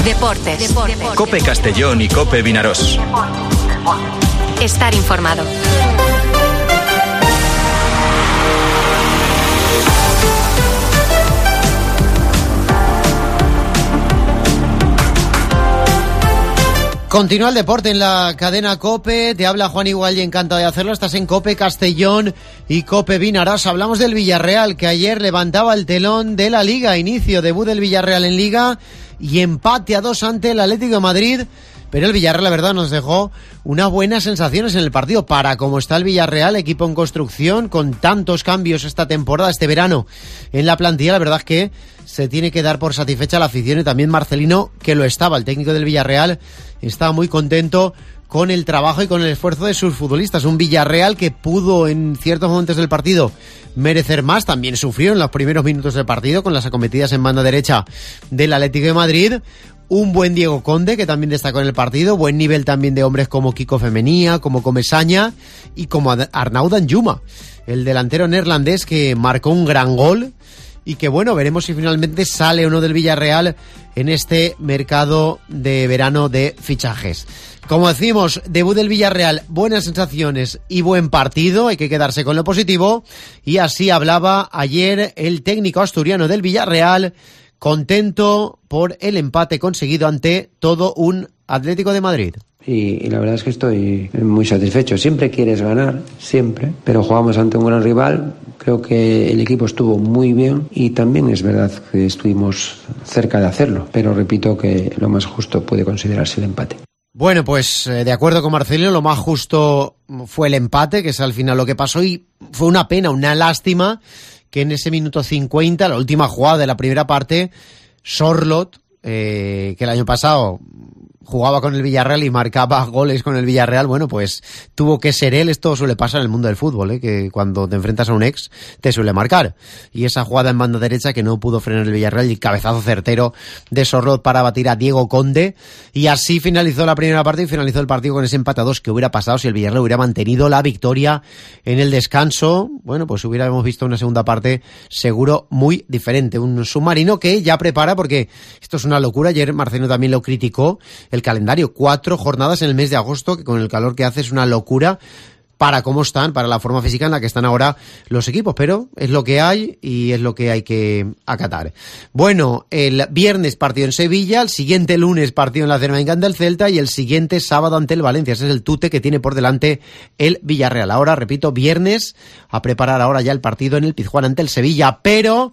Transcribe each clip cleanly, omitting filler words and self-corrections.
Deportes. COPE Castellón y COPE Vinarós. Estar informado. Continúa el deporte en la cadena COPE, te habla Juan Igual y encantado de hacerlo, estás en COPE Castellón y COPE Vinarós. Hablamos del Villarreal, que ayer levantaba el telón de la Liga, inicio, debut del Villarreal en Liga y empate a 2 ante el Atlético de Madrid, pero el Villarreal, la verdad, nos dejó unas buenas sensaciones en el partido. Para cómo está el Villarreal, equipo en construcción, con tantos cambios esta temporada, este verano, en la plantilla, la verdad es que se tiene que dar por satisfecha la afición y también Marcelino, que lo estaba, el técnico del Villarreal, estaba muy contento con el trabajo y con el esfuerzo de sus futbolistas. Un Villarreal que pudo en ciertos momentos del partido merecer más, también sufrió en los primeros minutos del partido con las acometidas en banda derecha del Atlético de Madrid. Un buen Diego Conde, que también destacó en el partido, buen nivel también de hombres como Kiko Femenía, como Comesaña y como Arnaud Danjuma, el delantero neerlandés que marcó un gran gol y que, bueno, veremos si finalmente sale o no del Villarreal en este mercado de verano de fichajes. Como decimos, debut del Villarreal, buenas sensaciones y buen partido, hay que quedarse con lo positivo, y así hablaba ayer el técnico asturiano del Villarreal, contento por el empate conseguido ante todo un Atlético de Madrid. Y la verdad es que estoy muy satisfecho. Siempre quieres ganar, siempre, pero jugamos ante un gran rival. Creo que el equipo estuvo muy bien y también es verdad que estuvimos cerca de hacerlo, pero repito que lo más justo puede considerarse el empate. Bueno, pues de acuerdo con Marcelino, lo más justo fue el empate, que es al final lo que pasó, y fue una pena, una lástima que en ese minuto 50, la última jugada de la primera parte, Sorloth, que el año pasado jugaba con el Villarreal y marcaba goles con el Villarreal, bueno, pues tuvo que ser él. Esto suele pasar en el mundo del fútbol, que cuando te enfrentas a un ex te suele marcar. Y esa jugada en banda derecha que no pudo frenar el Villarreal, y el cabezazo certero de Sorloth para batir a Diego Conde. Y así finalizó la primera parte y finalizó el partido con ese empate a 2 que hubiera pasado si el Villarreal hubiera mantenido la victoria en el descanso. Bueno, pues hubiéramos visto una segunda parte seguro muy diferente. Un submarino que ya prepara, porque esto es una locura. Ayer Marcelino también lo criticó, el calendario, 4 jornadas en el mes de agosto, que con el calor que hace es una locura para cómo están, para la forma física en la que están ahora los equipos, pero es lo que hay y es lo que hay que acatar. Bueno, el viernes partido en Sevilla, el siguiente lunes partido en la Ceramica ante el Celta y el siguiente sábado ante el Valencia. Ese es el tute que tiene por delante el Villarreal. Ahora, repito, viernes, a preparar ahora ya el partido en el Pizjuán ante el Sevilla, pero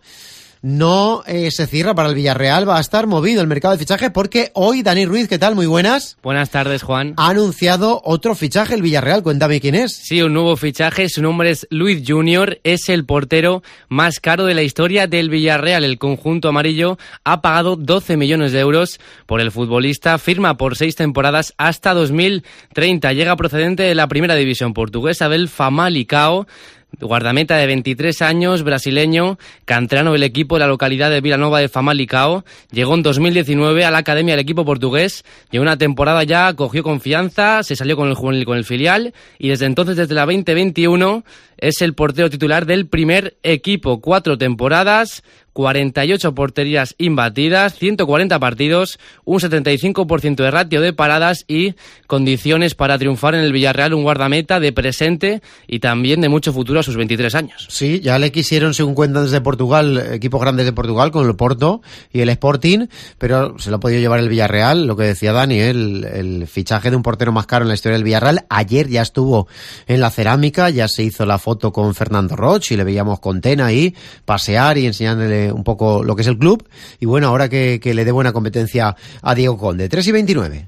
no se cierra para el Villarreal. Va a estar movido el mercado de fichajes porque hoy Dani Ruiz, ¿qué tal? Muy buenas. Buenas tardes, Juan. Ha anunciado otro fichaje el Villarreal. Cuéntame quién es. Sí, un nuevo fichaje. Su nombre es Luiz Junior. Es el portero más caro de la historia del Villarreal. El conjunto amarillo ha pagado 12 millones de euros por el futbolista. Firma por 6 temporadas hasta 2030. Llega procedente de la primera división portuguesa del Famalicão. Guardameta de 23 años, brasileño, canterano del equipo de la localidad de Vilanova de Famalicão. Llegó en 2019 a la academia del equipo portugués. Llegó una temporada ya, cogió confianza, se salió con el juvenil, con el filial, y desde entonces, desde la 2021, es el portero titular del primer equipo. 4 temporadas, 48 porterías imbatidas, 140 partidos, un 75% de ratio de paradas y condiciones para triunfar en el Villarreal. Un guardameta de presente y también de mucho futuro a sus 23 años. Sí, ya le quisieron, según cuentan desde Portugal, equipos grandes de Portugal, con el Porto y el Sporting, pero se lo ha podido llevar el Villarreal. Lo que decía Dani, el fichaje de un portero más caro en la historia del Villarreal. Ayer ya estuvo en la Cerámica, ya se hizo la foto con Fernando Roch y le veíamos con Tena ahí pasear y enseñándole un poco lo que es el club, y bueno, ahora que le dé buena competencia a Diego Conde. 3:29.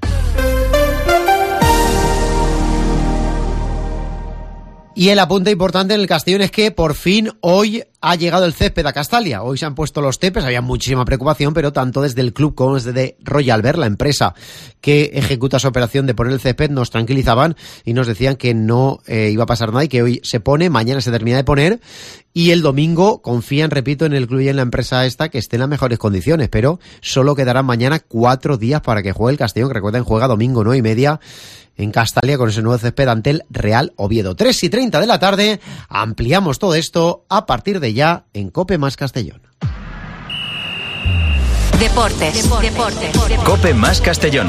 Y el apunte importante en el Castellón es que por fin hoy ha llegado el césped a Castalia. Hoy se han puesto los tepes, había muchísima preocupación, pero tanto desde el club como desde Royal Bear, la empresa que ejecuta esa operación de poner el césped, nos tranquilizaban y nos decían que no iba a pasar nada y que hoy se pone, mañana se termina de poner, y el domingo confían, repito, en el club y en la empresa esta que esté en las mejores condiciones, pero solo quedarán mañana 4 días para que juegue el Castellón, que recuerden, juega domingo 9:30 en Castalia con ese nuevo césped ante el Real Oviedo. 3:30 de la tarde, ampliamos todo esto a partir de ya en COPE más Castellón. Deportes. COPE más Castellón.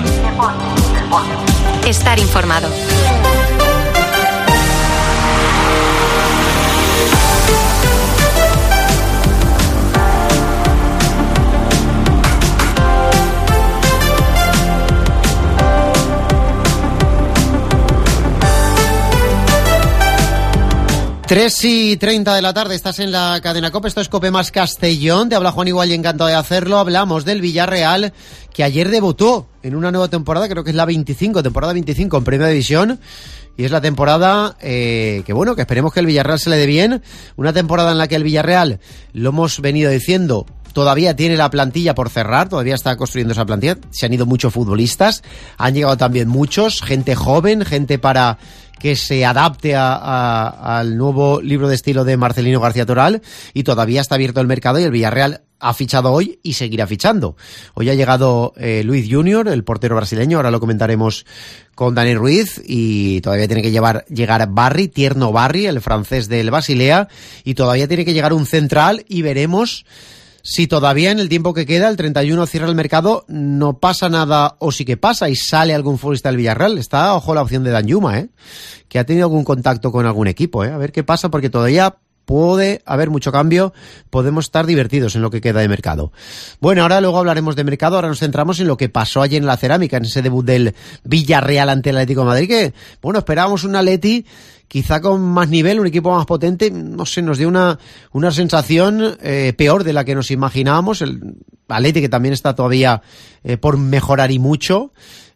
Estar informado. Tres y 30 de la tarde, estás en la cadena COPE, esto es COPE más Castellón, te habla Juan Igual y encantado de hacerlo. Hablamos del Villarreal, que ayer debutó en una nueva temporada, creo que es la temporada 25 en Primera División, y es la temporada que esperemos que el Villarreal se le dé bien, una temporada en la que el Villarreal, lo hemos venido diciendo, todavía tiene la plantilla por cerrar, todavía está construyendo esa plantilla, se han ido muchos futbolistas, han llegado también muchos, gente joven, gente para que se adapte al nuevo libro de estilo de Marcelino García Toral, y todavía está abierto el mercado y el Villarreal ha fichado hoy y seguirá fichando. Hoy ha llegado Luiz Junior, el portero brasileño, ahora lo comentaremos con Dani Ruiz, y todavía tiene que llegar Tierno Barry, el francés del Basilea, y todavía tiene que llegar un central, y veremos si todavía en el tiempo que queda, el 31 cierra el mercado, no pasa nada o sí que pasa y sale algún futbolista del Villarreal. Está, ojo, la opción de Danjuma, que ha tenido algún contacto con algún equipo, a ver qué pasa, porque todavía puede haber mucho cambio, podemos estar divertidos en lo que queda de mercado. Bueno, ahora luego hablaremos de mercado, ahora nos centramos en lo que pasó ayer en la Cerámica, en ese debut del Villarreal ante el Atlético de Madrid, que, bueno, esperábamos un Atleti quizá con más nivel, un equipo más potente, no sé, nos dio una sensación peor de la que nos imaginábamos. El Atleti, que también está todavía por mejorar y mucho,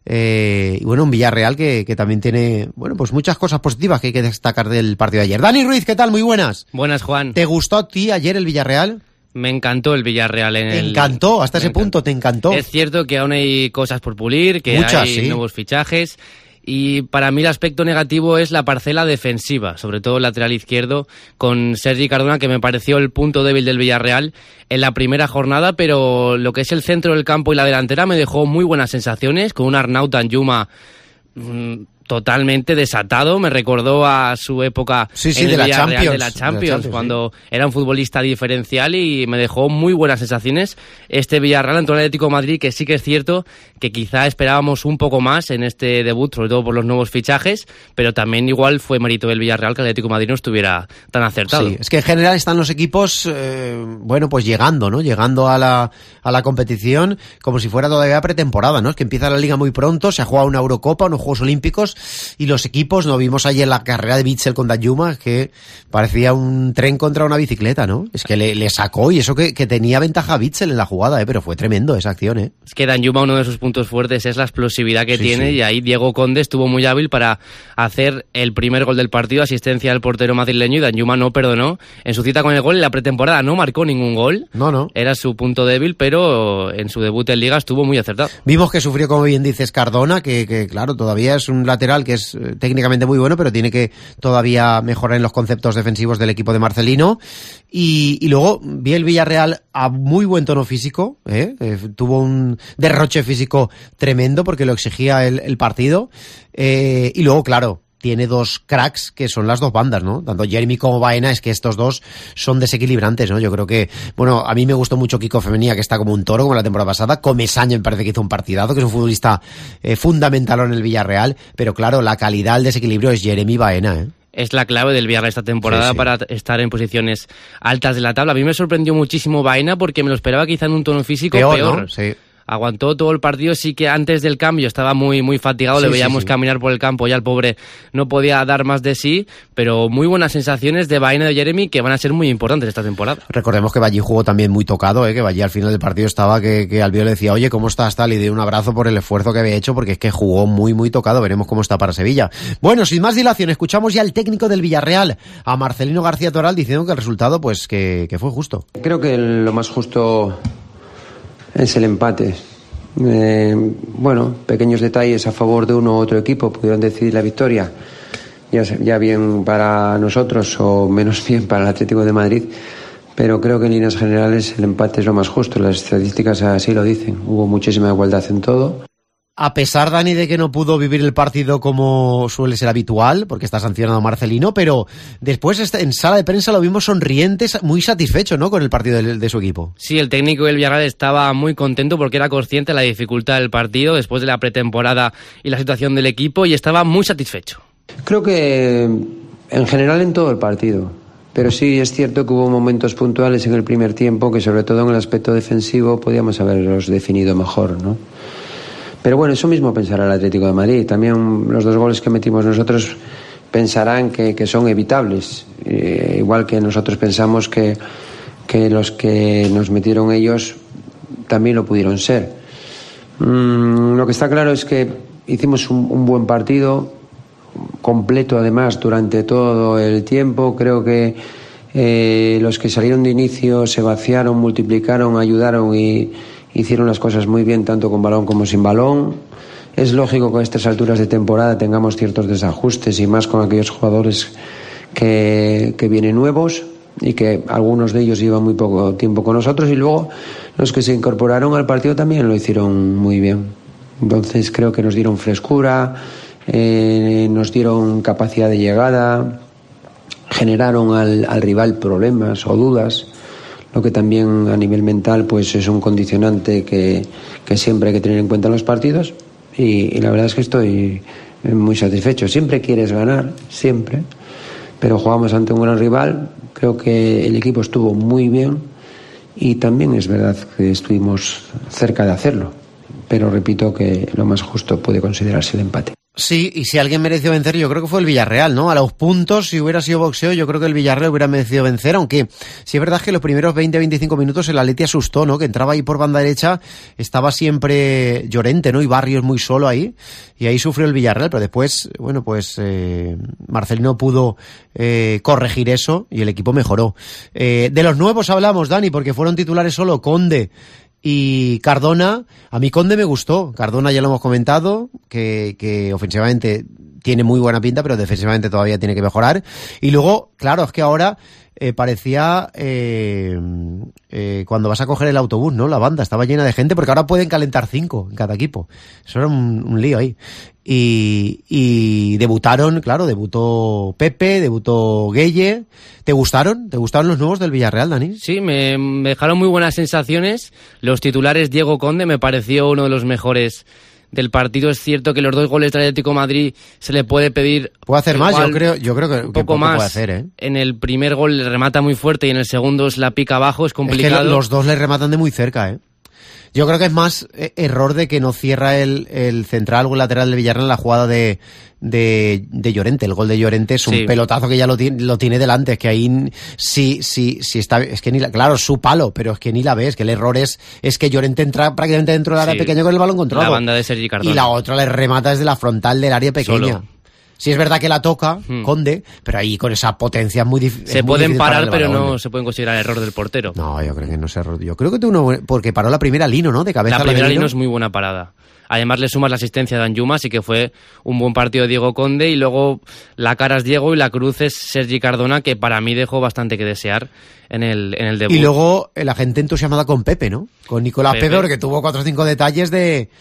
y bueno, un Villarreal que también tiene, bueno, pues muchas cosas positivas que hay que destacar del partido de ayer. Dani Ruiz, ¿qué tal? Muy buenas. Buenas, Juan. ¿Te gustó a ti ayer el Villarreal? Me encantó el Villarreal. ¿Te encantó? Hasta ese punto, ¿te encantó? Es cierto que aún hay cosas por pulir, que hay nuevos fichajes. Y para mí el aspecto negativo es la parcela defensiva, sobre todo el lateral izquierdo, con Sergi Cardona, que me pareció el punto débil del Villarreal en la primera jornada, pero lo que es el centro del campo y la delantera me dejó muy buenas sensaciones, con un Arnau Danjuma totalmente desatado, me recordó a su época en el Villarreal de la Champions, cuando era un futbolista diferencial, y me dejó muy buenas sensaciones este Villarreal ante el Atlético de Madrid, que sí que es cierto que quizá esperábamos un poco más en este debut, sobre todo por los nuevos fichajes, pero también igual fue mérito del Villarreal que el Atlético de Madrid no estuviera tan acertado. Sí, es que en general están los equipos, pues llegando a la competición como si fuera todavía pretemporada, ¿no? Es que empieza la liga muy pronto, se ha jugado una Eurocopa, unos Juegos Olímpicos, y los equipos, no vimos ayer la carrera de Witsel con Danjuma, que parecía un tren contra una bicicleta, ¿no? Es que le sacó, y eso que tenía ventaja Witsel en la jugada, pero fue tremendo esa acción, Es que Danjuma, uno de sus puntos fuertes es la explosividad que tiene, y ahí Diego Conde estuvo muy hábil para hacer el primer gol del partido, asistencia del portero madrileño, y Danjuma no perdonó en su cita con el gol. En la pretemporada no marcó ningún gol, no. Era su punto débil, pero en su debut en Liga estuvo muy acertado. Vimos que sufrió, como bien dices, Cardona, que claro, todavía es un lateral que es técnicamente muy bueno, pero tiene que todavía mejorar en los conceptos defensivos del equipo de Marcelino. Y luego vi el Villarreal a muy buen tono físico, tuvo un derroche físico tremendo porque lo exigía el partido, y luego, claro, tiene dos cracks que son las dos bandas, ¿no? Tanto Jeremy como Baena, es que estos dos son desequilibrantes, ¿no? Yo creo que, bueno, a mí me gustó mucho Kiko Femenía, que está como un toro, como la temporada pasada. Comesaña me parece que hizo un partidazo, que es un futbolista fundamental en el Villarreal, pero claro, la calidad, el desequilibrio es Jeremy Baena, Es la clave del Villarreal esta temporada para estar en posiciones altas de la tabla. A mí me sorprendió muchísimo Baena, porque me lo esperaba quizá en un tono físico peor. ¿No? Sí. Aguantó todo el partido, sí que antes del cambio estaba muy, muy fatigado, le veíamos caminar por el campo, ya el pobre no podía dar más de sí, pero muy buenas sensaciones de Baena y de Jeremy, que van a ser muy importantes esta temporada. Recordemos que Ballí jugó también muy tocado, que Ballí al final del partido estaba que Albiol le decía, oye, ¿cómo estás tal? Y le dio un abrazo por el esfuerzo que había hecho, porque es que jugó muy, muy tocado. Veremos cómo está para Sevilla. Bueno, sin más dilación, escuchamos ya al técnico del Villarreal, a Marcelino García Toral, diciendo que el resultado, pues que fue justo. Creo que lo más justo es el empate. Pequeños detalles a favor de uno u otro equipo pudieron decidir la victoria, ya bien para nosotros o menos bien para el Atlético de Madrid, pero creo que en líneas generales el empate es lo más justo. Las estadísticas así lo dicen, hubo muchísima igualdad en todo. A pesar, Dani, de que no pudo vivir el partido como suele ser habitual, porque está sancionado Marcelino, pero después en sala de prensa lo vimos sonriente, muy satisfecho, ¿no?, con el partido de su equipo. Sí, el técnico del Villarreal estaba muy contento porque era consciente de la dificultad del partido después de la pretemporada y la situación del equipo, y estaba muy satisfecho. Creo que en general en todo el partido, pero sí es cierto que hubo momentos puntuales en el primer tiempo que, sobre todo en el aspecto defensivo, podíamos haberlos definido mejor, ¿no? Pero bueno, eso mismo pensará el Atlético de Madrid. También los 2 goles que metimos nosotros pensarán que son evitables. Igual que nosotros pensamos que los que nos metieron ellos también lo pudieron ser. Lo que está claro es que hicimos un buen partido, completo además durante todo el tiempo. Creo que los que salieron de inicio se vaciaron, multiplicaron, ayudaron y hicieron las cosas muy bien, tanto con balón como sin balón. Es lógico que a estas alturas de temporada tengamos ciertos desajustes, y más con aquellos jugadores que vienen nuevos y que algunos de ellos llevan muy poco tiempo con nosotros, y luego los que se incorporaron al partido también lo hicieron muy bien. Entonces creo que nos dieron frescura, nos dieron capacidad de llegada, generaron al rival problemas o dudas, lo que también a nivel mental pues es un condicionante que siempre hay que tener en cuenta en los partidos, y la verdad es que estoy muy satisfecho. Siempre quieres ganar, siempre, pero jugamos ante un gran rival. Creo que el equipo estuvo muy bien y también es verdad que estuvimos cerca de hacerlo, pero repito que lo más justo puede considerarse el empate. Sí, y si alguien mereció vencer, yo creo que fue el Villarreal, ¿no? A los puntos, si hubiera sido boxeo, yo creo que el Villarreal hubiera merecido vencer, aunque sí es verdad que los primeros 20-25 minutos el Atleti asustó, ¿no? Que entraba ahí por banda derecha, estaba siempre Llorente, ¿no? Y Barrios muy solo ahí, y ahí sufrió el Villarreal, pero después, bueno, pues Marcelino pudo corregir eso y el equipo mejoró. De los nuevos hablamos, Dani, porque fueron titulares solo Conde y Cardona. A mí Conde me gustó. Cardona ya lo hemos comentado, que ofensivamente tiene muy buena pinta, pero defensivamente todavía tiene que mejorar. Y luego, claro, es que ahora parecía cuando vas a coger el autobús, ¿no? La banda estaba llena de gente, porque ahora pueden calentar 5 en cada equipo. Eso era un lío ahí. Y debutaron, claro, debutó Pepe, debutó Gueye. ¿Te gustaron? ¿Te gustaron los nuevos del Villarreal, Dani? Sí, me dejaron muy buenas sensaciones. Los titulares, Diego Conde me pareció uno de los mejores del partido. Es cierto que los 2 goles del Atlético de Madrid se le puede pedir. Puede hacer más, yo creo que un poco más puede hacer, ¿eh? En el primer gol le remata muy fuerte y en el segundo es la pica abajo, es complicado. Es que los 2 le rematan de muy cerca, ¿eh? Yo creo que es más error de que no cierra el central o el lateral del Villarreal en la jugada de Llorente. El gol de Llorente es un pelotazo que ya lo tiene delante. Es que ahí sí está, es que claro, es su palo, pero es que ni la ves, que el error es que Llorente entra prácticamente dentro del área pequeña con el balón controlado. La banda de Sergi Cardona. Y la otra le remata desde la frontal del área pequeña. Solo. Sí, es verdad que la toca, Conde, pero ahí con esa potencia es muy difícil. Se pueden parar, pero no se pueden considerar error del portero. No, yo creo que no es error. Yo creo que porque paró la primera Lino, ¿no? De cabeza. La primera Lino es muy buena parada. Además le sumas la asistencia de Danjuma, así que fue un buen partido de Diego Conde, y luego la cara es Diego y la cruz es Sergi Cardona, que para mí dejó bastante que desear en el debut. Y luego la gente entusiasmada con Pepe, ¿no? Con Nicolás Pepe, porque tuvo 4 o 5 detalles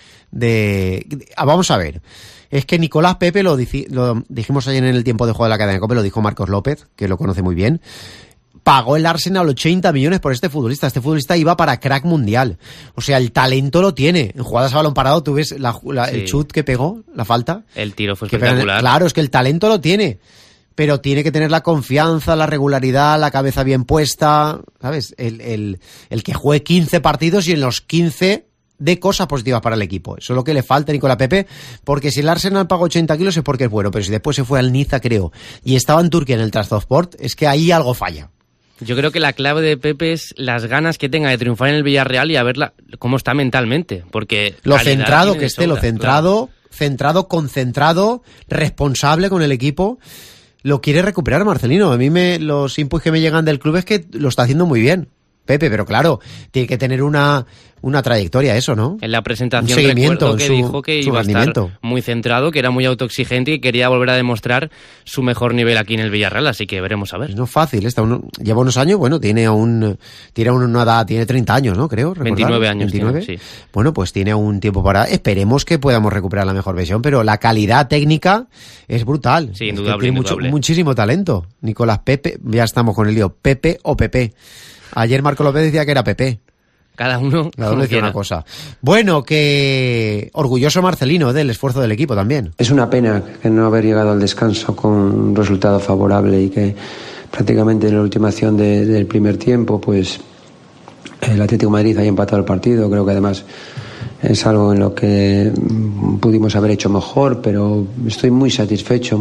vamos a ver. Es que Nicolás Pepe, lo dijimos ayer en el tiempo de juego de la cadena de COPE, lo dijo Marcos López, que lo conoce muy bien. Pagó el Arsenal 80 millones por este futbolista. Este futbolista iba para crack mundial. O sea, el talento lo tiene. En jugadas a balón parado, tú ves el chut que pegó, la falta. El tiro fue espectacular. Claro, es que el talento lo tiene. Pero tiene que tener la confianza, la regularidad, la cabeza bien puesta. ¿Sabes? El que juegue 15 partidos y en los 15 de cosas positivas para el equipo. Eso es lo que le falta a Nicolás Pepe, porque si el Arsenal pagó 80 kilos es porque es bueno, pero si después se fue al Niza, creo, y estaba en Turquía en el Trabzonspor, es que ahí algo falla. Yo creo que la clave de Pepe es las ganas que tenga de triunfar en el Villarreal y a ver cómo está mentalmente, porque lo centrado que esté, centrado, concentrado, responsable con el equipo. Lo quiere recuperar Marcelino. A mí los inputs que me llegan del club es que lo está haciendo muy bien. Pepe, pero claro, tiene que tener una trayectoria eso, ¿no? En la presentación un seguimiento, recuerdo que dijo que iba a estar muy centrado, que era muy autoexigente y que quería volver a demostrar su mejor nivel aquí en el Villarreal, así que veremos a ver. No es fácil, lleva unos años, bueno, tiene una edad, tiene 30 años, ¿no? Creo, recordar. 29 años 29. Tiene, sí. Bueno, pues tiene un tiempo para... Esperemos que podamos recuperar la mejor versión, pero la calidad técnica es brutal. Sí, indudable, tiene muchísimo talento. Nicolás Pepe, ya estamos con el lío, Pepe o Pepe. Ayer Marco López decía que era Pepe. Cada uno decía una cosa. Bueno, que orgulloso Marcelino del esfuerzo del equipo también. Es una pena que no haber llegado al descanso con un resultado favorable y que prácticamente en la última acción del primer tiempo, pues el Atlético de Madrid haya empatado el partido. Creo que además es algo en lo que pudimos haber hecho mejor, pero estoy muy satisfecho.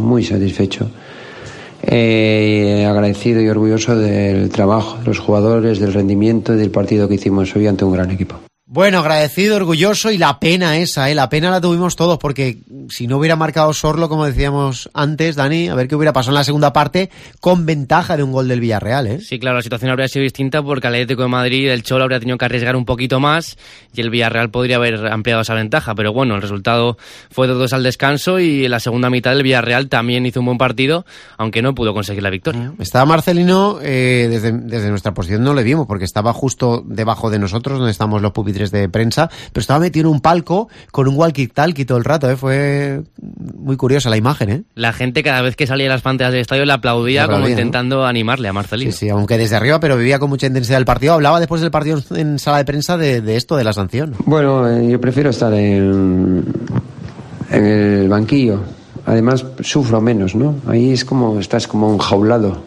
Agradecido y orgulloso del trabajo de los jugadores, del rendimiento y del partido que hicimos hoy ante un gran equipo. Bueno, agradecido, orgulloso y la pena esa, la pena la tuvimos todos porque si no hubiera marcado Sorlo, como decíamos antes, Dani, a ver qué hubiera pasado en la segunda parte con ventaja de un gol del Villarreal, ¿eh? Sí, claro, la situación habría sido distinta porque el Atlético de Madrid, el Cholo habría tenido que arriesgar un poquito más y el Villarreal podría haber ampliado esa ventaja, pero bueno, el resultado fue 2-2 al descanso y en la segunda mitad el Villarreal también hizo un buen partido, aunque no pudo conseguir la victoria. Estaba Marcelino, desde nuestra posición no le vimos porque estaba justo debajo de nosotros donde estamos los pupitres de prensa, pero estaba metido en un palco con un walkie-talkie todo el rato, fue muy curiosa la imagen, La gente cada vez que salía de las pantallas del estadio le aplaudía como intentando animarle a Marcelino. Sí, aunque desde arriba, pero vivía con mucha intensidad el partido. Hablaba después del partido en sala de prensa de esto, de la sanción. Bueno, yo prefiero estar en el banquillo. Además sufro menos, ¿no? Ahí estás como enjaulado.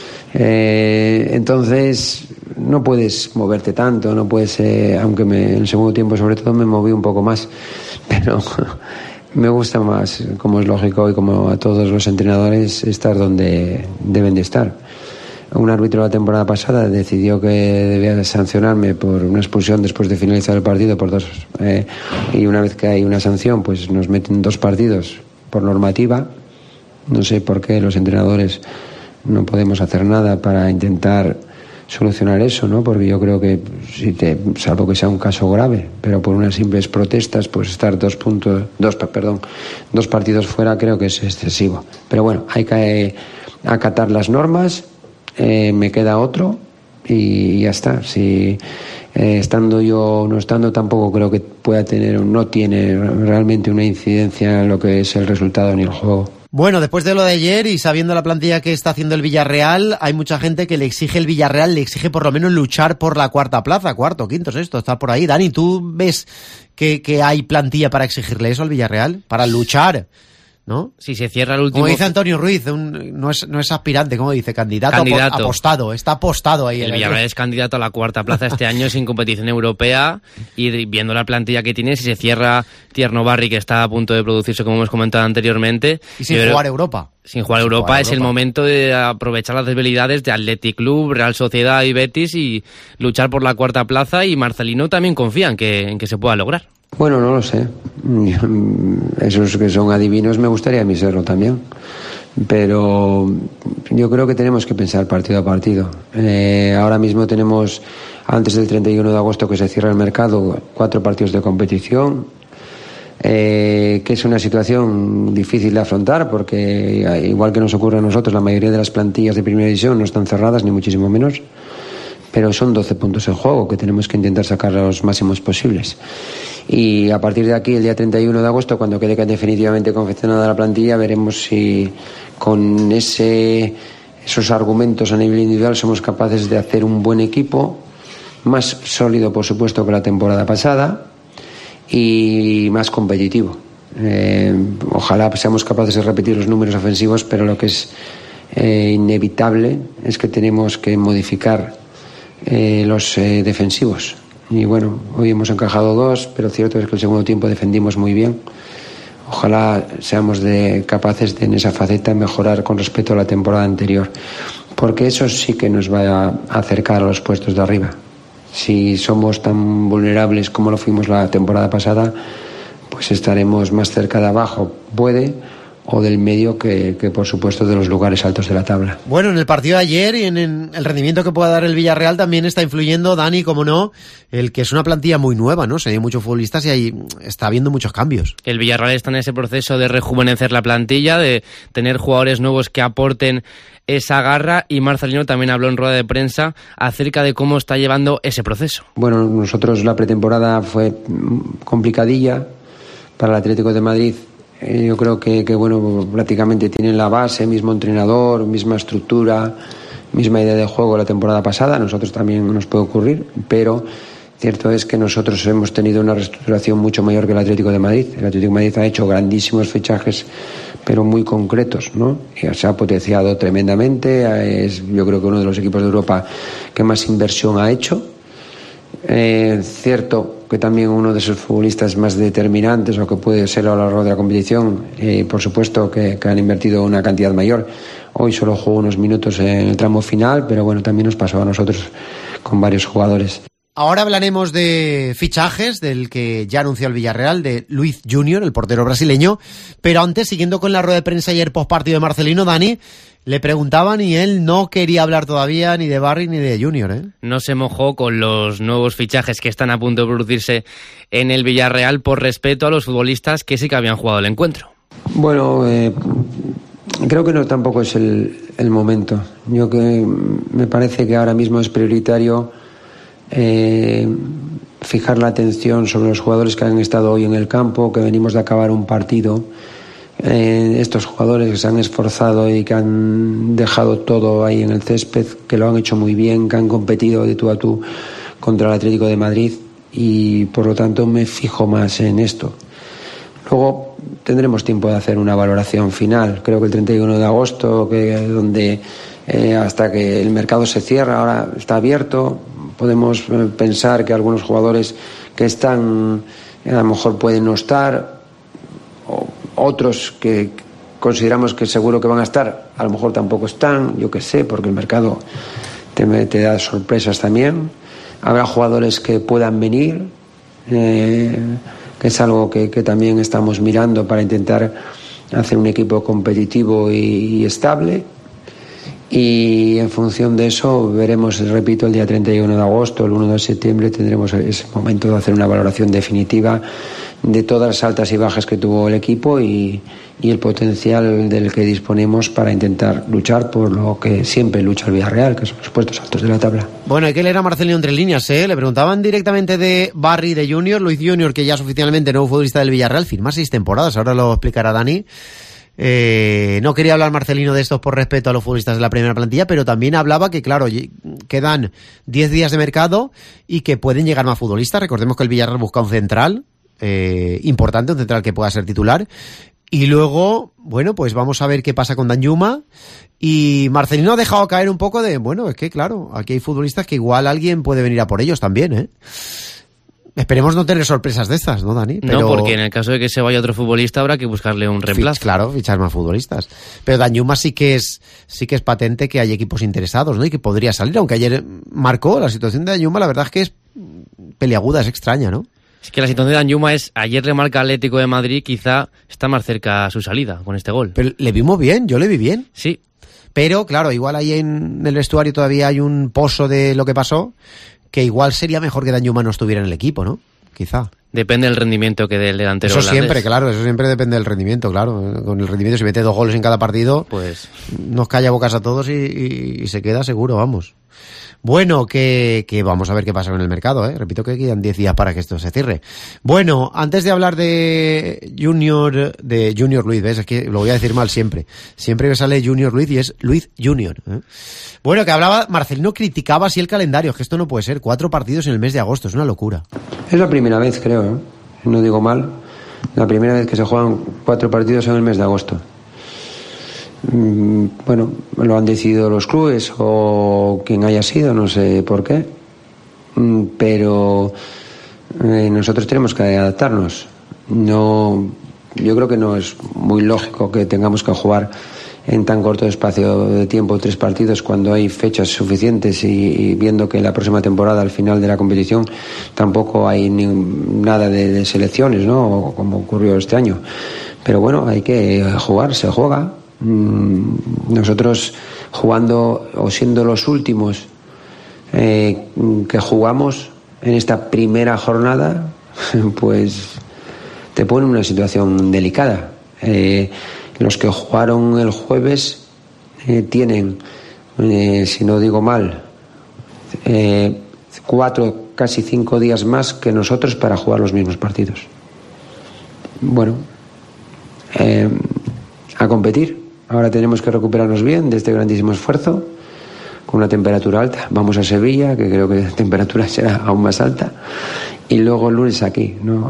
Entonces no puedes moverte tanto, no puedes, aunque en el segundo tiempo sobre todo me moví un poco más, pero me gusta más, como es lógico y como a todos los entrenadores, estar donde deben de estar. Un árbitro la temporada pasada decidió que debía sancionarme por una expulsión después de finalizar el partido por 2, y una vez que hay una sanción pues nos meten 2 partidos por normativa. No sé por qué los entrenadores no podemos hacer nada para intentar solucionar eso, ¿no? Porque yo creo que salvo que sea un caso grave, pero por unas simples protestas, pues estar 2 partidos fuera creo que es excesivo. Pero bueno, hay que acatar las normas. Me queda otro y ya está. Si estando yo o no estando, tampoco creo que pueda tener o no tiene realmente una incidencia en lo que es el resultado ni el juego. Bueno, después de lo de ayer y sabiendo la plantilla que está haciendo el Villarreal, hay mucha gente que le exige el Villarreal, le exige por lo menos luchar por la cuarta plaza, cuarto, quinto, sexto, está por ahí. Dani, ¿tú ves que hay plantilla para exigirle eso al Villarreal? Para luchar, ¿no? Si se cierra el último... Como dice Antonio Ruiz, no es aspirante, como dice, candidato. Apostado, está apostado ahí. El Villarreal es candidato a la cuarta plaza este año sin competición europea y viendo la plantilla que tiene, si se cierra Tierno Barri, que está a punto de producirse, como hemos comentado anteriormente. Y sin jugar Europa. Sin jugar Europa es el momento de aprovechar las debilidades de Athletic Club, Real Sociedad y Betis y luchar por la cuarta plaza, y Marcelino también confía en que se pueda lograr. Bueno, no lo sé. Esos que son adivinos me gustaría a mí serlo también. Pero yo creo que tenemos que pensar partido a partido. Ahora mismo tenemos, antes del 31 de agosto que se cierra el mercado, 4 partidos de competición, que es una situación difícil de afrontar porque, igual que nos ocurre a nosotros, la mayoría de las plantillas de primera división no están cerradas, ni muchísimo menos. Pero son 12 puntos en juego que tenemos que intentar sacar los máximos posibles. Y a partir de aquí, el día 31 de agosto, cuando quede definitivamente confeccionada la plantilla, veremos si con esos argumentos a nivel individual somos capaces de hacer un buen equipo, más sólido, por supuesto, que la temporada pasada y más competitivo. Ojalá seamos capaces de repetir los números ofensivos, pero lo que es inevitable es que tenemos que modificar los defensivos. Y bueno, hoy hemos encajado 2, pero cierto es que el segundo tiempo defendimos muy bien. Ojalá seamos capaces de en esa faceta mejorar con respecto a la temporada anterior, porque eso sí que nos va a acercar a los puestos de arriba. Si somos tan vulnerables como lo fuimos la temporada pasada, pues estaremos más cerca de abajo, puede, o del medio que por supuesto de los lugares altos de la tabla. Bueno, en el partido de ayer y en el rendimiento que pueda dar el Villarreal también está influyendo, Dani, como no, el que es una plantilla muy nueva, ¿no? O sea, hay muchos futbolistas y ahí está habiendo muchos cambios. El Villarreal está en ese proceso de rejuvenecer la plantilla, de tener jugadores nuevos que aporten esa garra, y Marcelino también habló en rueda de prensa acerca de cómo está llevando ese proceso. Bueno, nosotros la pretemporada fue complicadilla para el Atlético de Madrid. Yo creo que bueno, prácticamente tienen la base, mismo entrenador, misma estructura, misma idea de juego la temporada pasada. Nosotros también nos puede ocurrir, pero cierto es que nosotros hemos tenido una reestructuración mucho mayor que el Atlético de Madrid. El Atlético de Madrid ha hecho grandísimos fichajes, pero muy concretos, ¿no? Y se ha potenciado tremendamente. Es, yo creo que uno de los equipos de Europa que más inversión ha hecho. Cierto que también uno de esos futbolistas más determinantes o que puede ser a lo largo de la competición, por supuesto que han invertido una cantidad mayor. Hoy solo jugó unos minutos en el tramo final, pero bueno, también nos pasó a nosotros con varios jugadores. Ahora hablaremos de fichajes, del que ya anunció el Villarreal, de Luiz Junior, el portero brasileño, pero antes, siguiendo con la rueda de prensa ayer postpartido de Marcelino, Dani, le preguntaban y él no quería hablar todavía ni de Barry ni de Junior, ¿eh? No se mojó con los nuevos fichajes que están a punto de producirse en el Villarreal por respeto a los futbolistas que sí que habían jugado el encuentro. Bueno, creo que no tampoco es el momento. Yo que me parece que ahora mismo es prioritario fijar la atención sobre los jugadores que han estado hoy en el campo, que venimos de acabar un partido. Estos jugadores que se han esforzado y que han dejado todo ahí en el césped, que lo han hecho muy bien, que han competido de tú a tú contra el Atlético de Madrid, y por lo tanto me fijo más en esto. Luego tendremos tiempo de hacer una valoración final. Creo que el 31 de agosto, donde hasta que el mercado se cierra, ahora está abierto, podemos pensar que algunos jugadores que están a lo mejor pueden no estar, o otros que consideramos que seguro que van a estar, a lo mejor tampoco están, yo qué sé, porque el mercado te da sorpresas también. Habrá jugadores que puedan venir, que es algo que también estamos mirando para intentar hacer un equipo competitivo y estable. Y en función de eso veremos, repito, el día 31 de agosto, el 1 de septiembre tendremos ese momento de hacer una valoración definitiva de todas las altas y bajas que tuvo el equipo y el potencial del que disponemos para intentar luchar por lo que siempre lucha el Villarreal, que son los puestos altos de la tabla. Bueno, hay que leer a Marcelino entre líneas, ¿eh? Le preguntaban directamente de Barry, de Junior, Luiz Junior, que ya es oficialmente nuevo futbolista del Villarreal, firma 6 temporadas, ahora lo explicará Dani. No quería hablar Marcelino de esto por respeto a los futbolistas de la primera plantilla, pero también hablaba que, claro, quedan 10 días de mercado y que pueden llegar más futbolistas. Recordemos que el Villarreal busca un central importante, un central que pueda ser titular. Y luego, bueno, pues vamos a ver qué pasa con Danjuma. Y Marcelino ha dejado caer un poco de, bueno, es que claro, aquí hay futbolistas que igual alguien puede venir a por ellos también, ¿eh? Esperemos no tener sorpresas de estas, ¿no, Dani? Pero... No, porque en el caso de que se vaya otro futbolista habrá que buscarle un reemplazo. Claro, fichar más futbolistas. Pero Danjuma sí que es patente que hay equipos interesados, ¿no? Y que podría salir, aunque ayer marcó la situación de Danjuma, la verdad es que es peliaguda, es extraña, ¿no? Es que la situación de Danjuma es, ayer le marca Atlético de Madrid, quizá está más cerca a su salida con este gol. Pero le vimos bien, yo le vi bien. Sí. Pero, claro, igual ahí en el vestuario todavía hay un pozo de lo que pasó, que igual sería mejor que Danjuma no estuviera en el equipo, ¿no? Quizá. Depende del rendimiento que dé el delantero Eso holandés. Siempre, claro, eso siempre depende del rendimiento, claro. Con el rendimiento, si mete 2 goles en cada partido, pues nos calla bocas a todos y se queda seguro, vamos. Bueno, que vamos a ver qué pasa con el mercado, ¿eh? Repito que quedan 10 días para que esto se cierre. Bueno, antes de hablar de Junior Luiz, ¿ves? Es que lo voy a decir mal siempre. Siempre me sale Junior Luiz y es Luiz Junior, ¿eh? Bueno, que hablaba, Marcelino criticaba así el calendario, es que esto no puede ser, 4 partidos en el mes de agosto, es una locura. Es la primera vez, creo, ¿eh? No digo mal, la primera vez que se juegan 4 partidos en el mes de agosto. Bueno, lo han decidido los clubes o quien haya sido, no sé por qué, pero nosotros tenemos que adaptarnos. No, yo creo que no es muy lógico que tengamos que jugar en tan corto espacio de tiempo 3 partidos cuando hay fechas suficientes y viendo que la próxima temporada, al final de la competición, tampoco hay nada de selecciones, ¿no? Como ocurrió este año. Pero bueno, hay que jugar, se juega. Nosotros jugando o siendo los últimos que jugamos en esta primera jornada, pues te pone en una situación delicada. Los que jugaron el jueves tienen, si no digo mal, 4, casi 5 días más que nosotros para jugar los mismos partidos. Bueno, a competir. Ahora tenemos que recuperarnos bien de este grandísimo esfuerzo, con una temperatura alta. Vamos a Sevilla, que creo que la temperatura será aún más alta, y luego el lunes aquí, ¿no?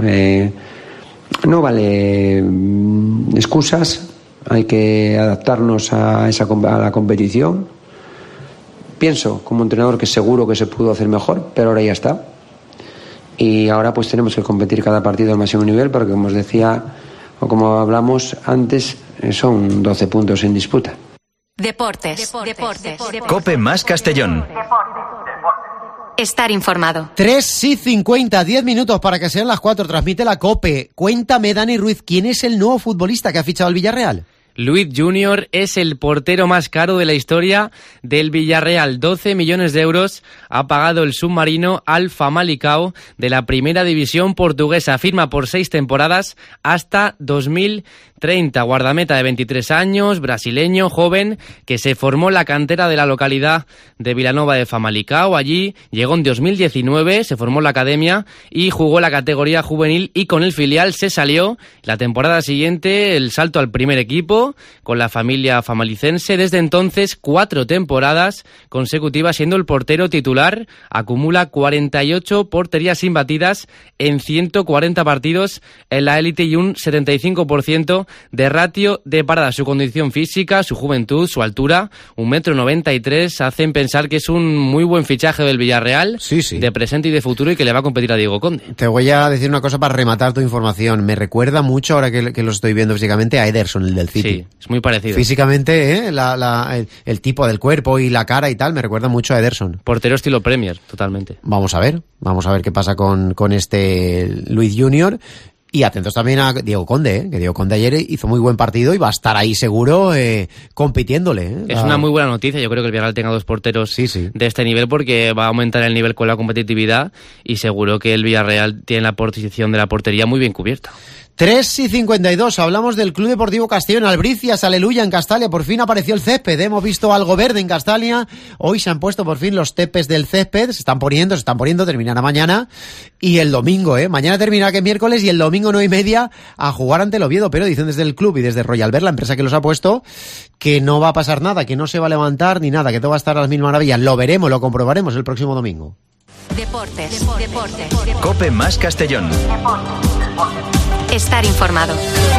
No vale excusas, hay que adaptarnos a la competición. Pienso, como entrenador, que seguro que se pudo hacer mejor, pero ahora ya está. Y ahora pues tenemos que competir cada partido al máximo nivel, porque como os decía, o como hablamos antes, son 12 puntos en disputa. Deportes. COPE más Castellón. Estar informado. 3:50, 10 minutos para que sean las 4. Transmite la COPE. Cuéntame, Dani Ruiz, ¿quién es el nuevo futbolista que ha fichado el Villarreal? Luis Junior es el portero más caro de la historia del Villarreal. 12 millones de euros ha pagado el submarino al Famalicão de la primera división portuguesa. Firma por 6 temporadas hasta 2030. Guardameta de 23 años, brasileño, joven, que se formó en la cantera de la localidad de Vilanova de Famalicão. Allí llegó en 2019, se formó en la academia y jugó la categoría juvenil, y con el filial se salió. La temporada siguiente el salto al primer equipo con la familia famalicense. Desde entonces 4 temporadas consecutivas siendo el portero titular. Acumula 48 porterías imbatidas en 140 partidos en la élite y un 75% de ratio de parada. Su condición física, su juventud, su altura, 1,93 m, hacen pensar que es un muy buen fichaje del Villarreal, sí, de presente y de futuro, y que le va a competir a Diego Conde. Te voy a decir una cosa para rematar tu información. Me recuerda mucho, ahora que lo estoy viendo físicamente, a Ederson, el del City. Sí, es muy parecido. Físicamente, el tipo del cuerpo y la cara y tal, me recuerda mucho a Ederson. Portero estilo Premier, totalmente. Vamos a ver qué pasa con este Luis Junior. Y atentos también a Diego Conde, que Diego Conde ayer hizo muy buen partido y va a estar ahí seguro compitiéndole. Es una muy buena noticia. Yo creo que el Villarreal tenga 2 porteros de este nivel, porque va a aumentar el nivel con la competitividad, y seguro que el Villarreal tiene la posición de la portería muy bien cubierta. 3:52, hablamos del Club Deportivo Castellón. Albricias, aleluya, en Castalia por fin apareció el césped. Hemos visto algo verde en Castalia. Hoy se han puesto por fin los tepes del césped. Se están poniendo, terminará mañana. Y el domingo, mañana terminará, que es miércoles, y el domingo 9:30 a jugar ante el Oviedo. Pero dicen desde el club y desde Royal Beer, la empresa que los ha puesto, que no va a pasar nada, que no se va a levantar ni nada, que todo va a estar a las mil maravillas. Lo veremos, lo comprobaremos el próximo domingo. Deportes. COPE más Castellón. Estar informado.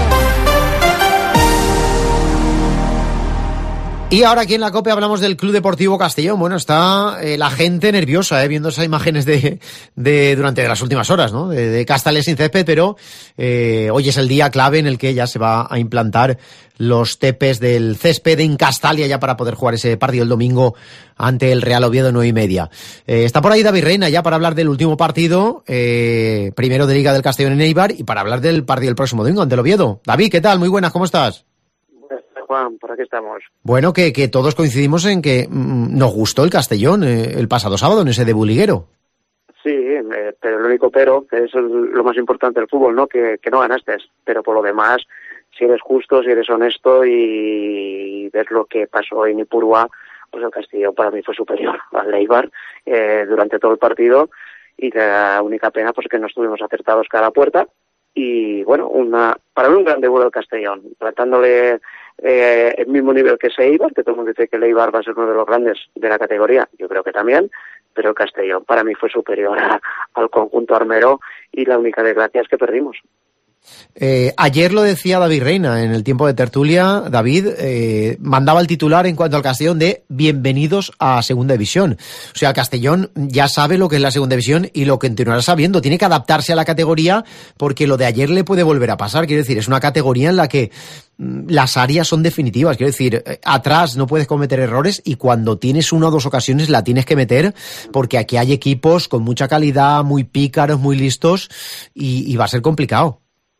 Y ahora aquí en la COPE hablamos del Club Deportivo Castellón. Bueno, está la gente nerviosa viendo esas imágenes de durante las últimas horas, ¿no? De Castales sin césped, pero hoy es el día clave en el que ya se va a implantar los tepes del césped en Castalia, ya para poder jugar ese partido el domingo ante el Real Oviedo 9:30. Está por ahí David Reina ya para hablar del último partido, primero de Liga del Castellón en Eibar, y para hablar del partido el próximo domingo ante el Oviedo. David, ¿qué tal? Muy buenas, ¿cómo estás? Juan, por aquí estamos. Bueno, que todos coincidimos en que nos gustó el Castellón el pasado sábado en ese debut liguero. Sí, pero el único pero, que es lo más importante del fútbol, ¿no? Que no ganaste. Pero por lo demás, si eres justo, si eres honesto y ves lo que pasó en Ipurúa, pues el Castellón para mí fue superior al Eibar durante todo el partido, y la única pena pues que no estuvimos acertados cada puerta. Y bueno, para mí un gran debut del Castellón, tratándole el mismo nivel que ese Eibar, que todo el mundo dice que el Eibar va a ser uno de los grandes de la categoría, yo creo que también, pero el Castellón para mí fue superior al conjunto armero, y la única desgracia es que perdimos. Ayer lo decía David Reina en el tiempo de tertulia. David mandaba el titular en cuanto al Castellón de bienvenidos a Segunda División. O sea, el Castellón ya sabe lo que es la Segunda División y lo continuará sabiendo. Tiene que adaptarse a la categoría, porque lo de ayer le puede volver a pasar. Quiero decir, es una categoría en la que las áreas son definitivas. Quiero decir, atrás no puedes cometer errores, y cuando tienes 1 o 2 ocasiones la tienes que meter, porque aquí hay equipos con mucha calidad, muy pícaros, muy listos, y va a ser complicado.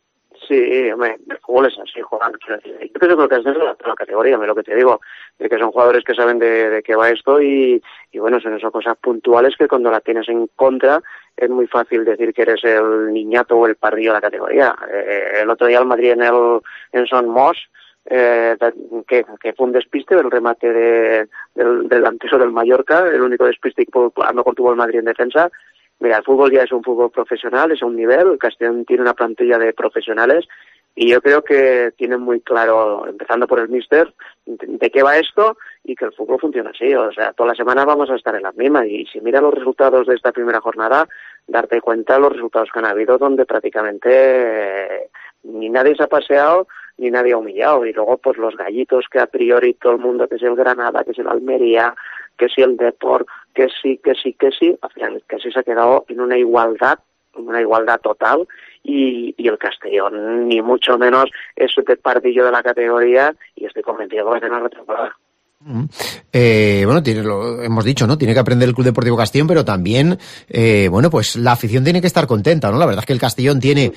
Sí, hombre, el fútbol es así, Juan. Yo creo que es de la categoría, lo que te digo, de que son jugadores que saben de qué va esto y bueno, son esas cosas puntuales que cuando la tienes en contra es muy fácil decir que eres el niñato o el pardillo de la categoría. El otro día el Madrid en Son Moss, que fue un despiste del remate del delantero del Mallorca, el único despiste que a lo mejor tuvo el Madrid en defensa. Mira, el fútbol ya es un fútbol profesional, es a un nivel, el Castellón tiene una plantilla de profesionales y yo creo que tienen muy claro, empezando por el míster, de qué va esto y que el fútbol funciona así. O sea, todas las semanas vamos a estar en las mismas y si miras los resultados de esta primera jornada, darte cuenta de los resultados que han habido donde prácticamente ni nadie se ha paseado ni nadie ha humillado. Y luego pues los gallitos que a priori todo el mundo, que es el Granada, que es el Almería, que si el Depor, que sí, al final que sí se ha quedado en una igualdad total y el Castellón ni mucho menos es el pardillo de la categoría y estoy convencido que va a tener una temporada. Bueno, hemos dicho, ¿no? Tiene que aprender el Club Deportivo Castellón, pero también, bueno, pues la afición tiene que estar contenta, ¿no? La verdad es que el Castellón tiene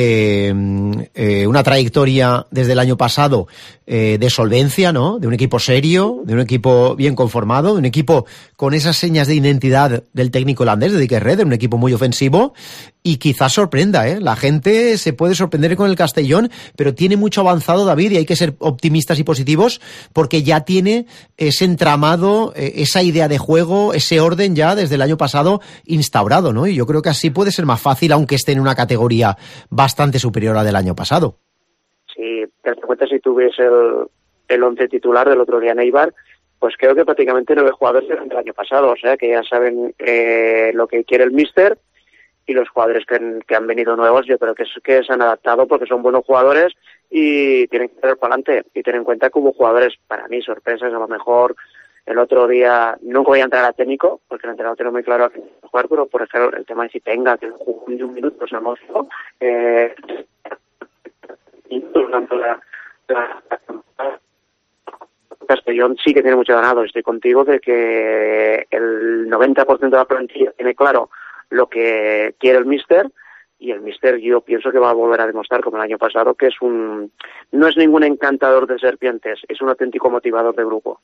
una trayectoria desde el año pasado de solvencia, ¿no? De un equipo serio, de un equipo bien conformado, de un equipo con esas señas de identidad del técnico holandés, de Dick Red, de un equipo muy ofensivo y quizás sorprenda, ¿eh? La gente se puede sorprender con el Castellón, pero tiene mucho avanzado, David, y hay que ser optimistas y positivos porque ya tiene ese entramado, esa idea de juego, ese orden ya desde el año pasado instaurado, ¿no? Y yo creo que así puede ser más fácil, aunque esté en una categoría bastante superior a la del año pasado. Sí, te das cuenta si tú ves el 11 titular del otro día en Eibar, pues creo que prácticamente 9 jugadores eran del año pasado, o sea que ya saben lo que quiere el míster y los jugadores que han venido nuevos yo creo que se han adaptado porque son buenos jugadores y tienen que ir para adelante y tener en cuenta que hubo jugadores, para mí, sorpresas. A lo mejor el otro día nunca voy a entrar a técnico porque el entrenador tiene muy claro a quién jugar, pero por ejemplo el tema de Zipenga, que jugó de un minuto, se emocionó durante la Castellón sí que tiene mucho ganado. Estoy contigo de que el 90% de la plantilla tiene claro lo que quiere el míster y el míster yo pienso que va a volver a demostrar como el año pasado que no es ningún encantador de serpientes, es un auténtico motivador de grupo.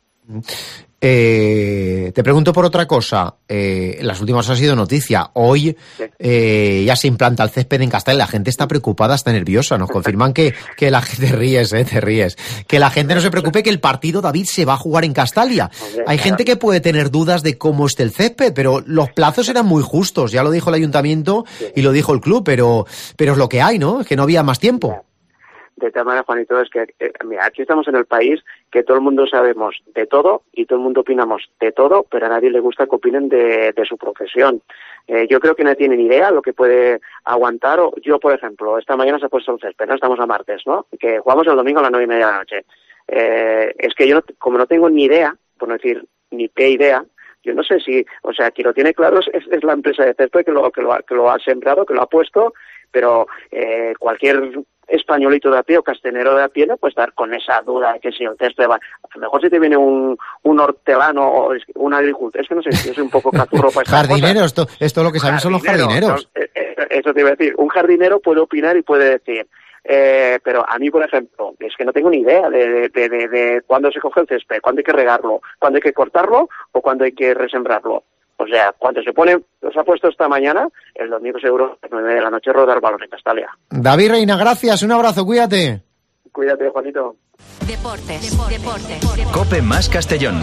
Te pregunto por otra cosa. Las últimas ha sido noticia. Hoy ya se implanta el césped en Castellón. La gente está preocupada, está nerviosa. Nos confirman que la gente te ríes. Que la gente no se preocupe, que el partido, David, se va a jugar en Castalia. Hay gente que puede tener dudas de cómo esté el césped, pero los plazos eran muy justos. Ya lo dijo el ayuntamiento y lo dijo el club, pero es lo que hay, ¿no? Es que no había más tiempo. De tal manera, Juanito, es que mira, aquí estamos en el país que todo el mundo sabemos de todo y todo el mundo opinamos de todo, pero a nadie le gusta que opinen de su profesión. Yo creo que nadie tiene ni idea lo que puede aguantar. Yo, por ejemplo, esta mañana se ha puesto el césped, ¿no? Estamos a martes, ¿no? Que jugamos el domingo a las 9:30 de la noche. Es que yo, como no tengo ni idea, por no decir ni qué idea, yo no sé si, o sea, quien lo tiene claro es la empresa de césped que lo ha sembrado, que lo ha puesto, pero cualquier españolito de a pie o castellero de a pie no puede estar con esa duda de que si el césped va. A lo mejor si te viene un hortelano o un agricultor, es que no sé, si es un poco cazurro para estas jardineros, esto lo que saben son los jardineros. Eso te iba a decir, un jardinero puede opinar y puede decir, pero a mí, por ejemplo, es que no tengo ni idea de cuándo se coge el césped, cuándo hay que regarlo, cuándo hay que cortarlo o cuándo hay que resembrarlo. O sea, cuando se ha puesto esta mañana, el domingo seguro a las 9 de la noche rodar balón en Castalia. David Reina, gracias, un abrazo, cuídate. Cuídate, Juanito. Deportes. COPE más Castellón.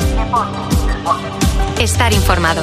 Estar informado.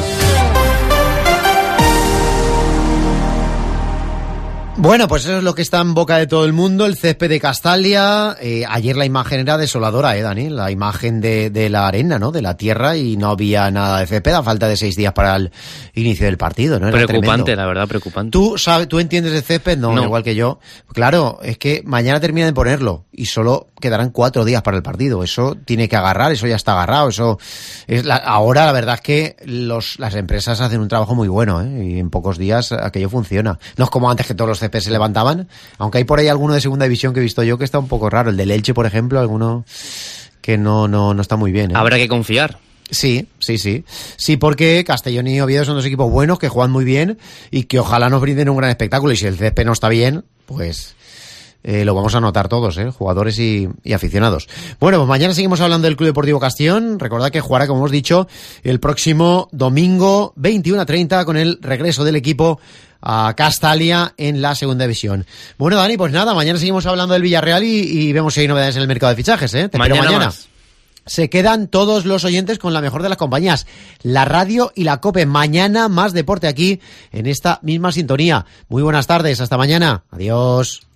Bueno, pues eso es lo que está en boca de todo el mundo, el césped de Castalia. Ayer la imagen era desoladora, Dani, la imagen de la arena, ¿no? De la tierra, y no había nada de césped a falta de 6 días para el inicio del partido, ¿no? Era preocupante, tremendo. La verdad, preocupante. ¿Tú entiendes de césped? No, igual que yo. Claro, es que mañana terminan de ponerlo y solo quedarán 4 días para el partido. Eso tiene que agarrar, eso ya está agarrado. Eso es ahora la verdad es que las empresas hacen un trabajo muy bueno, y en pocos días aquello funciona. No es como antes que todos los céspedes se levantaban, aunque hay por ahí alguno de segunda división que he visto yo que está un poco raro. El del Elche, por ejemplo, alguno que no está muy bien. Habrá que confiar. Sí, porque Castellón y Oviedo son dos equipos buenos que juegan muy bien y que ojalá nos brinden un gran espectáculo, y si el césped no está bien, pues lo vamos a notar todos, jugadores y aficionados. Bueno, pues mañana seguimos hablando del Club Deportivo Castellón. Recordad que jugará, como hemos dicho, el próximo domingo 21:30 con el regreso del equipo a Castalia en la segunda división. Bueno, Dani, pues nada, mañana seguimos hablando del Villarreal y vemos si hay novedades en el mercado de fichajes, Te espero mañana. Se quedan todos los oyentes con la mejor de las compañías, la radio y la COPE. Mañana más deporte aquí en esta misma sintonía. Muy buenas tardes, hasta mañana. Adiós.